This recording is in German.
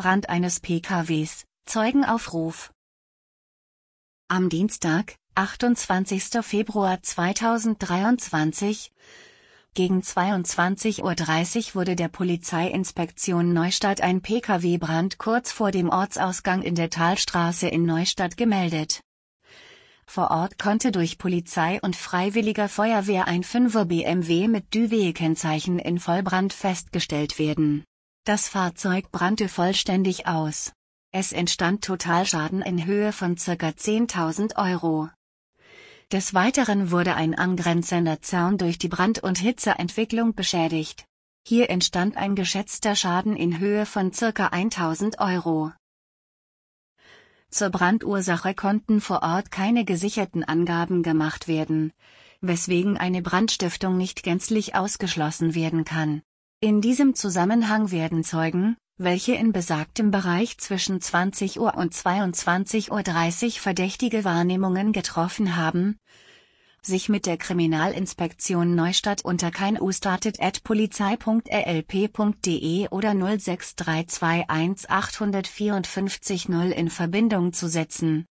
Brand eines PKWs, Zeugenaufruf. Am Dienstag, 28. Februar 2023, gegen 22:30 Uhr wurde der Polizeiinspektion Neustadt ein PKW-Brand kurz vor dem Ortsausgang in der Talstraße in Neustadt gemeldet. Vor Ort konnte durch Polizei und Freiwilliger Feuerwehr ein 5er BMW mit Duvet-Kennzeichen in Vollbrand festgestellt werden. Das Fahrzeug brannte vollständig aus. Es entstand Totalschaden in Höhe von ca. 10.000 Euro. Des Weiteren wurde ein angrenzender Zaun durch die Brand- und Hitzeentwicklung beschädigt. Hier entstand ein geschätzter Schaden in Höhe von ca. 1.000 Euro. Zur Brandursache konnten vor Ort keine gesicherten Angaben gemacht werden, weswegen eine Brandstiftung nicht gänzlich ausgeschlossen werden kann. In diesem Zusammenhang werden Zeugen, welche in besagtem Bereich zwischen 20 Uhr und 22:30 Uhr verdächtige Wahrnehmungen getroffen haben, sich mit der Kriminalinspektion Neustadt unter keinustatet@polizei.rlp.de oder 06321 854 0 in Verbindung zu setzen.